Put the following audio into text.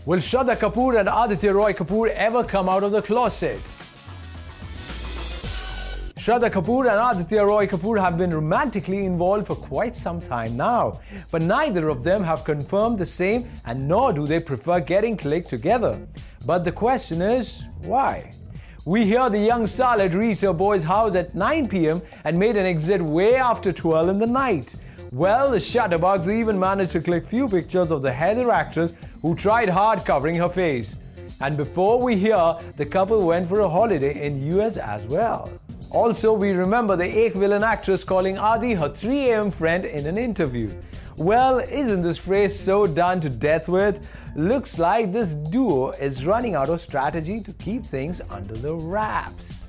Will Shraddha Kapoor and Aditya Roy Kapoor ever come out of the closet? Shraddha Kapoor and Aditya Roy Kapoor have been romantically involved for quite some time now, but neither of them have confirmed the same, and nor do they prefer getting clicked together. But the question is, why? We hear the young starlet reached her boy's house at 9 p.m. and made an exit way after 12 in the night. Well, the Shutterbugs even managed to click few pictures of the Heather actress who tried hard covering her face. And before we hear, the couple went for a holiday in US as well. Also, we remember the Ek villain actress calling Adi her 3 a.m. friend in an interview. Well, isn't this phrase so done to death with? Looks like this duo is running out of strategy to keep things under the wraps.